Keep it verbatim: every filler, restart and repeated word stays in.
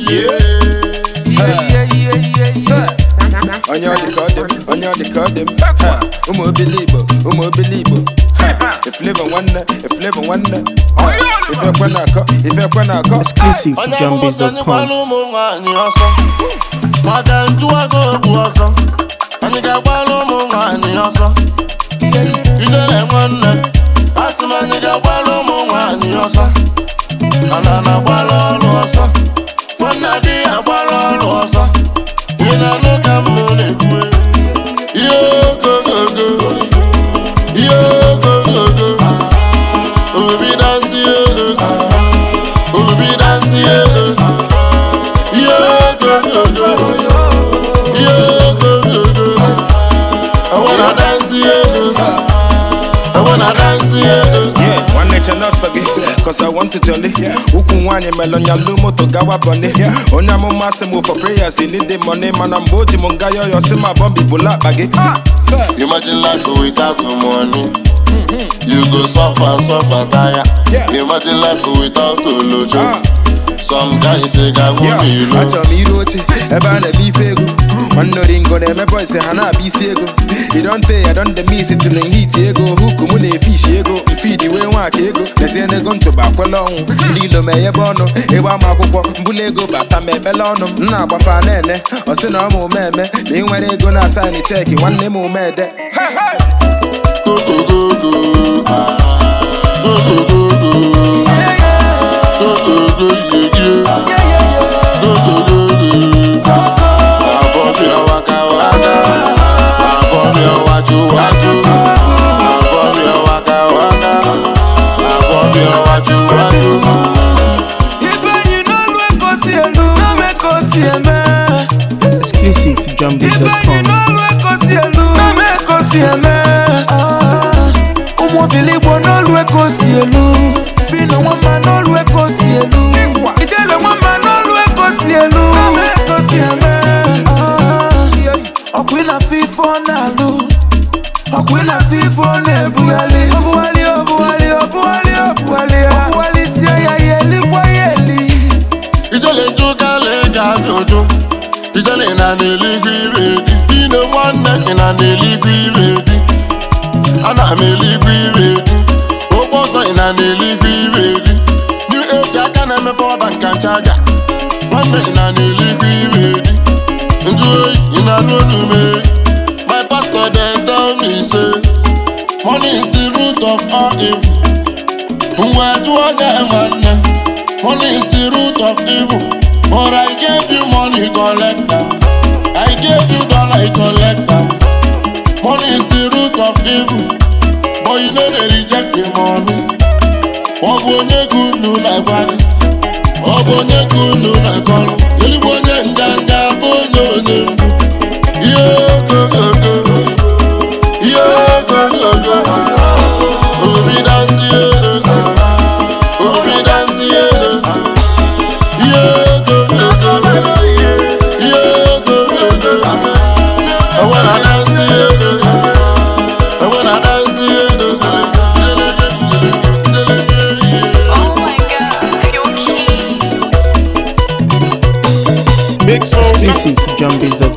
Onye ọ dị ka ọ dị m, onye ọ dị ka ọ dị m. Ụmụ obili Igbo, ụmụ obili Igbo. Iflevo nwanne, iflevo nwanne. Ife ekwe na-akọ, ife ekwe na-akọ. Exclusive to Jambiz dot com. Maka njụwago bụ ọzọ, anyị ga-agbalụ ụmụ nwaanyị ọsọ. Ijele nwanne, asị m anyị ga-agbalụ ụmụ nwaanyị ọsọ. Ana na-agbalụ ọrụ ọsọ, nwanne di ya agbalụ ọrụ ọsọ. Ị na-anụ ka m na-ekwu ihe ogogogo, ihe ogogogo. Obi dansi obi dansi ihe ogogogo, ihe ogogogo. I wanna dance I wanna dance Yeah, one nature not forget, cause I want to jolly. Uku nwanye melonya lumo to gawa bunny. Onya mo massive for prayers, they need the money. Man, I'm boji mungayo, you see my bombi bula baggy. Imagine life without money. You go suffer, suffer, tire. Imagine life without olojo. Some guys say go me low. Acha mi roche, eba na bi fego. One no ringo na me boy say hana bi sego. You don't pay, I don't the miss it till heat ego. Who come ne fish ego? Feed the way one kego. They say they gon to back along. Lilo me ye bono. Ewa makuko mbulego bata me belono. Na ba fa nene. O se na mo meme. Ni nwere go na sign check. One name mo mede. Hey hey. Go go go go. Go go go go. Go go go yeah yeah. Go go go go. Abobi waka waka. Abobi waju waju. Abobi waka waka. Abobi waju waju. Ibeni no lwe kosi elu, no me kosi eme. Exclusive to Jambiz dot com. Ibeni no lwe kosi elu, no me kosi eme. Umu bili bo no lwe kosi elu. Fino wama no lwe kosi elu. Ijele wama no lwe kosi elu. No me kosi eme. Okwina fifo na lu. Okwina fifo ne buali. Obuali, obuali, obuali, obuali. Obuali siya ya yeli kwa yeli. Ijele njuka le jajojo. Ijele na neligwi ready. Fino wane ina neligwi ready. Ana meligwi ready. Oboso ina neligwi ready. New age aka na me power bank and charger. Wane ina neligwi ready. Enjoy ina no to me. My pastor then tell me say, money is the root of all evil. Mwa juwa wane. Money is the root of evil. But I gave you money, collect them. I gave you dollar, collect them. Money is the root of evil. But you know they reject the money. Obonye kunu na body. Obonye kunu na kolo. Yeli bonye njanga bonye onye. Yo go go go. Yo go go go. Obi dance ye. Obi dance ye. Yo go go go. Yo go go go. I wanna dance ye. I wanna dance ye. Exclusive to Jambiz dot com.